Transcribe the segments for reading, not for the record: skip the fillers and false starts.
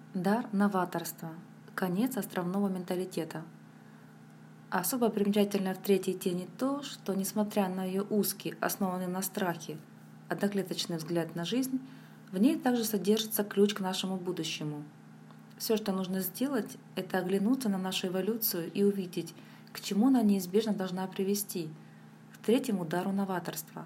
Дар новаторства. Конец островного менталитета. Особо примечательно в третьей тени то, что, несмотря на ее узкий, основанный на страхе, одноклеточный взгляд на жизнь, в ней также содержится ключ к нашему будущему. Все, что нужно сделать, это оглянуться на нашу эволюцию и увидеть, к чему она неизбежно должна привести, к третьему дару новаторства.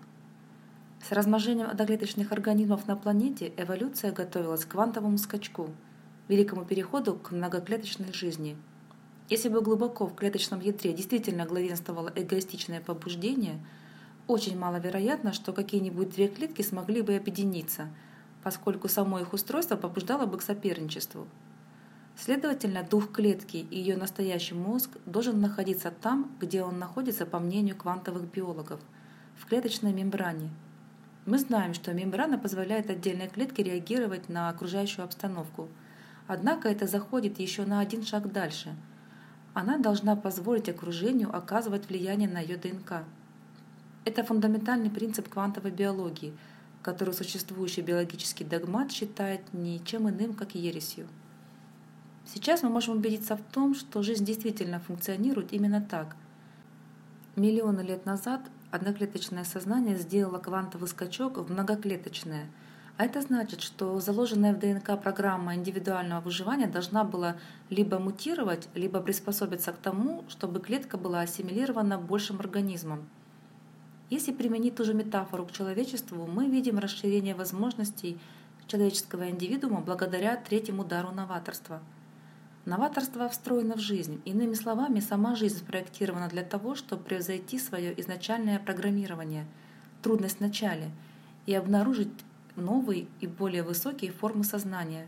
С размножением одноклеточных организмов на планете эволюция готовилась к квантовому скачку, великому переходу к многоклеточной жизни. Если бы глубоко в клеточном ядре действительно главенствовало эгоистичное побуждение, очень маловероятно, что какие-нибудь две клетки смогли бы объединиться, поскольку само их устройство побуждало бы к соперничеству. Следовательно, дух клетки и ее настоящий мозг должен находиться там, где он находится, по мнению квантовых биологов, в клеточной мембране. Мы знаем, что мембрана позволяет отдельной клетке реагировать на окружающую обстановку. Однако это заходит еще на один шаг дальше. Она должна позволить окружению оказывать влияние на ее ДНК. Это фундаментальный принцип квантовой биологии, который существующий биологический догмат считает ничем иным, как ересью. Сейчас мы можем убедиться в том, что жизнь действительно функционирует именно так. Миллионы лет назад одноклеточное сознание сделало квантовый скачок в многоклеточное, а это значит, что заложенная в ДНК программа индивидуального выживания должна была либо мутировать, либо приспособиться к тому, чтобы клетка была ассимилирована большим организмом. Если применить ту же метафору к человечеству, мы видим расширение возможностей человеческого индивидуума благодаря третьему дару новаторства. Новаторство встроено в жизнь. Иными словами, сама жизнь спроектирована для того, чтобы превзойти свое изначальное программирование, трудность в начале, и обнаружить новые и более высокие формы сознания.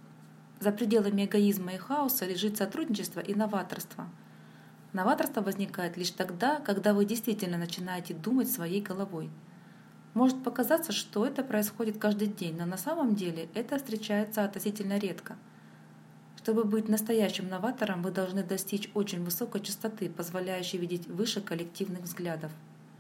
За пределами эгоизма и хаоса лежит сотрудничество и новаторство. Новаторство возникает лишь тогда, когда вы действительно начинаете думать своей головой. Может показаться, что это происходит каждый день, но на самом деле это встречается относительно редко. Чтобы быть настоящим новатором, вы должны достичь очень высокой частоты, позволяющей видеть выше коллективных взглядов.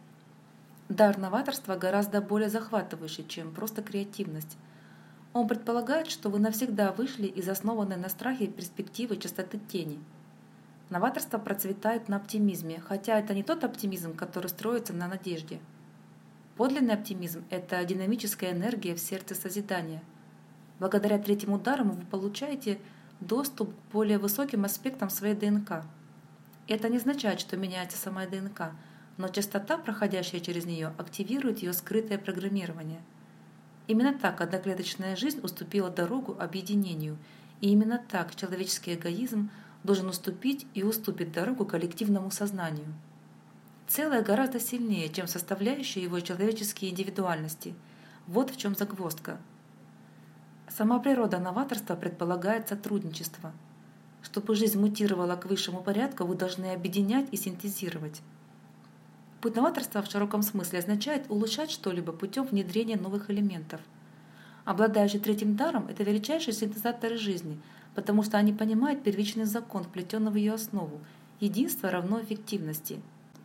Дар новаторства гораздо более захватывающий, чем просто креативность. Он предполагает, что вы навсегда вышли из основанной на страхе перспективы частоты тени. Новаторство процветает на оптимизме, хотя это не тот оптимизм, который строится на надежде. Подлинный оптимизм – это динамическая энергия в сердце созидания. Благодаря третьему дару вы получаете доступ к более высоким аспектам своей ДНК. Это не означает, что меняется сама ДНК, но частота, проходящая через нее, активирует ее скрытое программирование. Именно так одноклеточная жизнь уступила дорогу объединению, и именно так человеческий эгоизм должен уступить и уступит дорогу коллективному сознанию. Целое гораздо сильнее, чем составляющие его человеческие индивидуальности. Вот в чем загвоздка. Сама природа новаторства предполагает сотрудничество. Чтобы жизнь мутировала к высшему порядку, вы должны объединять и синтезировать. Путь новаторства в широком смысле означает улучшать что-либо путем внедрения новых элементов. Обладающие третьим даром – это величайшие синтезаторы жизни, потому что они понимают первичный закон, вплетенный в ее основу – единство равно эффективности.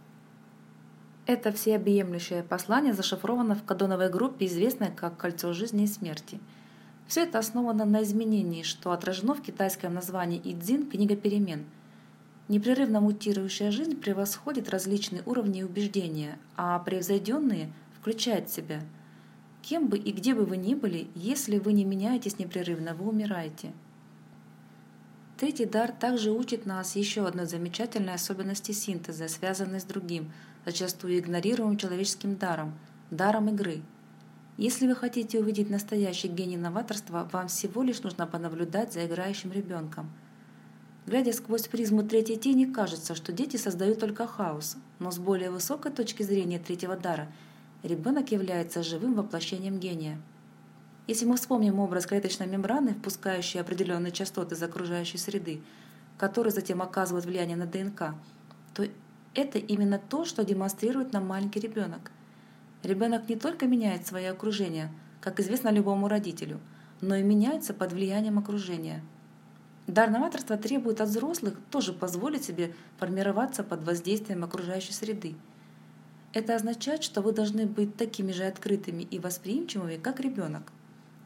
Это всеобъемлющее послание зашифровано в кодоновой группе, известной как «Кольцо жизни и смерти». Все это основано на изменении, что отражено в китайском названии «Идзин» – «Книга перемен». Непрерывно мутирующая жизнь превосходит различные уровни убеждения, а превзойденные включают в себя. Кем бы и где бы вы ни были, если вы не меняетесь непрерывно, вы умираете. Третий дар также учит нас еще одной замечательной особенности синтеза, связанной с другим, зачастую игнорируемым человеческим даром – даром игры. Если вы хотите увидеть настоящий гений новаторства, вам всего лишь нужно понаблюдать за играющим ребенком. Глядя сквозь призму третьей тени, кажется, что дети создают только хаос, но с более высокой точки зрения третьего дара ребенок является живым воплощением гения. Если мы вспомним образ клеточной мембраны, впускающей определенные частоты из окружающей среды, которые затем оказывают влияние на ДНК, то это именно то, что демонстрирует нам маленький ребенок. Ребенок не только меняет свое окружение, как известно любому родителю, но и меняется под влиянием окружения. Дар новаторства требует от взрослых тоже позволить себе формироваться под воздействием окружающей среды. Это означает, что вы должны быть такими же открытыми и восприимчивыми, как ребенок.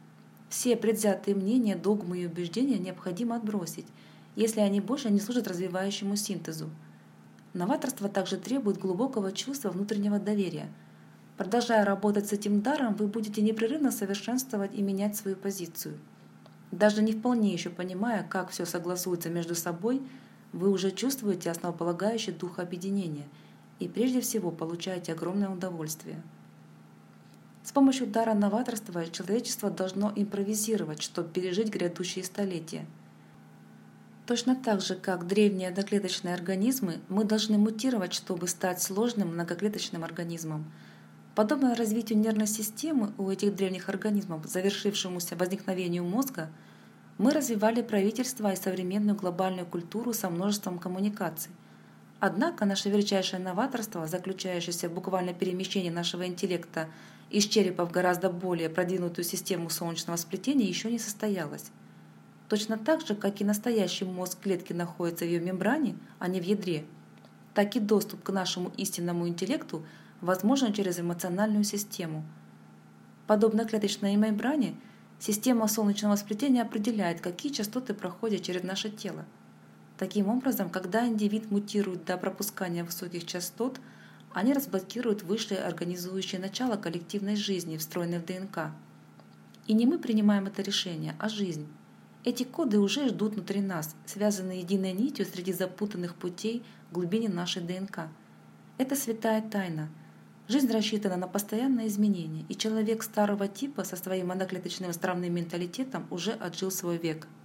Все предвзятые мнения, догмы и убеждения необходимо отбросить, если они больше не служат развивающему синтезу. Новаторство также требует глубокого чувства внутреннего доверия. Продолжая работать с этим даром, вы будете непрерывно совершенствовать и менять свою позицию. Даже не вполне еще понимая, как все согласуется между собой, вы уже чувствуете основополагающий дух объединения и прежде всего получаете огромное удовольствие. С помощью дара новаторства человечество должно импровизировать, чтобы пережить грядущие столетия. Точно так же, как древние одноклеточные организмы, мы должны мутировать, чтобы стать сложным многоклеточным организмом. Подобно развитию нервной системы у этих древних организмов, завершившемуся возникновению мозга, мы развивали правительство и современную глобальную культуру со множеством коммуникаций. Однако наше величайшее новаторство, заключающееся в буквальном перемещении нашего интеллекта из черепа в гораздо более продвинутую систему солнечного сплетения, еще не состоялось. Точно так же, как и настоящий мозг клетки находится в ее мембране, а не в ядре, так и доступ к нашему истинному интеллекту возможен через эмоциональную систему. Подобно клеточной мембране, система солнечного сплетения определяет, какие частоты проходят через наше тело. Таким образом, когда индивид мутирует до пропускания высоких частот, они разблокируют высшее организующее начало коллективной жизни, встроенное в ДНК. И не мы принимаем это решение, а жизнь. Эти коды уже ждут внутри нас, связанные единой нитью среди запутанных путей в глубине нашей ДНК. Это святая тайна. Жизнь рассчитана на постоянное изменение, и человек старого типа со своим одноклеточным странным менталитетом уже отжил свой век.